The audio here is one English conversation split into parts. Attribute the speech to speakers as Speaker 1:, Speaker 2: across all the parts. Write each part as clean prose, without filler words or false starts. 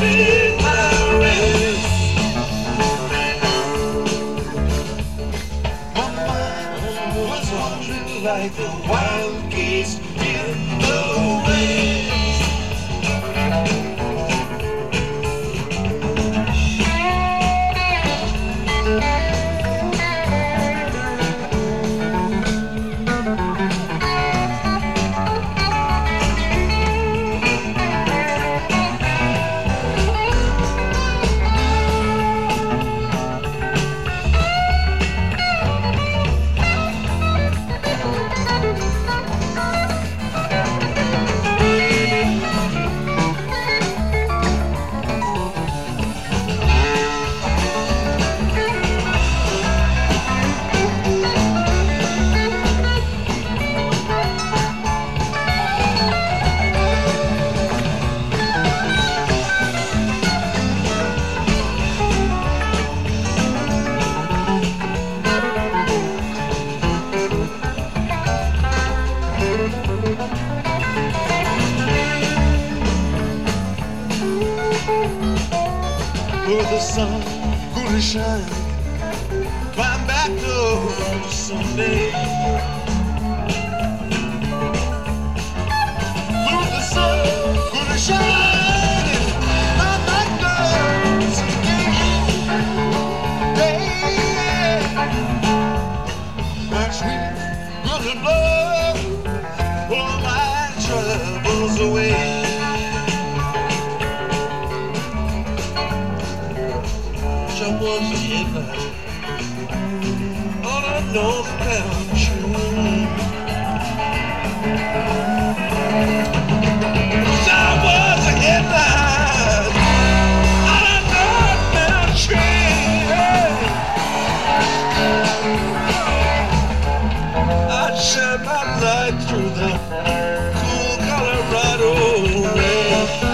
Speaker 1: take my rest. My mind was wandering like the wild geese in the wind. Oh, the sun gonna shine, climb back door someday. Oh, the sun gonna shine and climb back door someday. My sweet little blood, all my troubles away. I was a headlight on a northbound train. I was a headlight on a northbound train. I'd shine my light through the cool Colorado rain.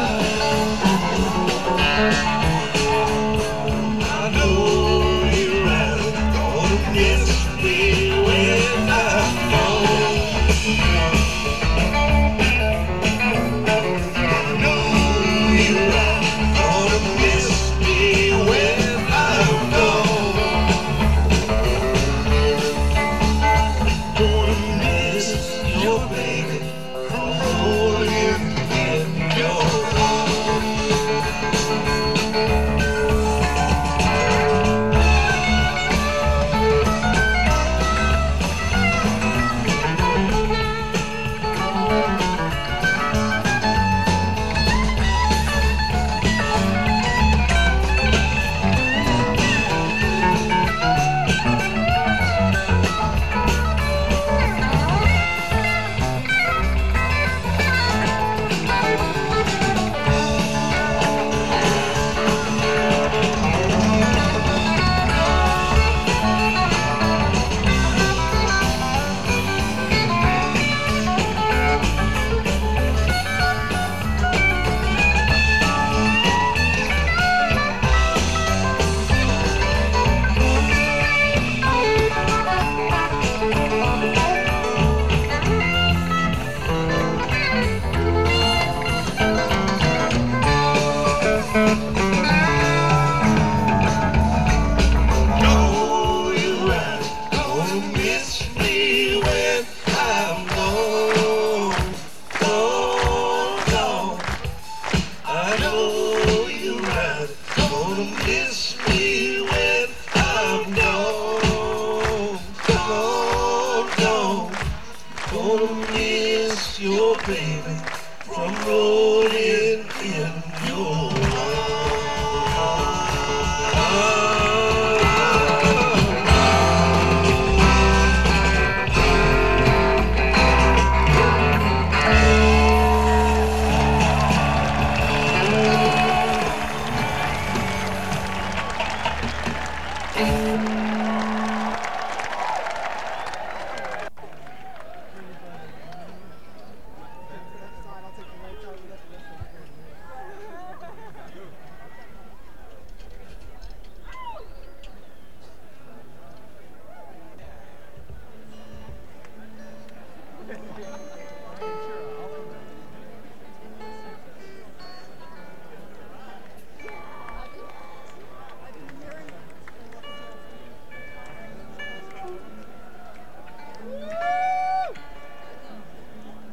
Speaker 1: Miss me when I'm gone, gone, gone. Gonna miss your baby.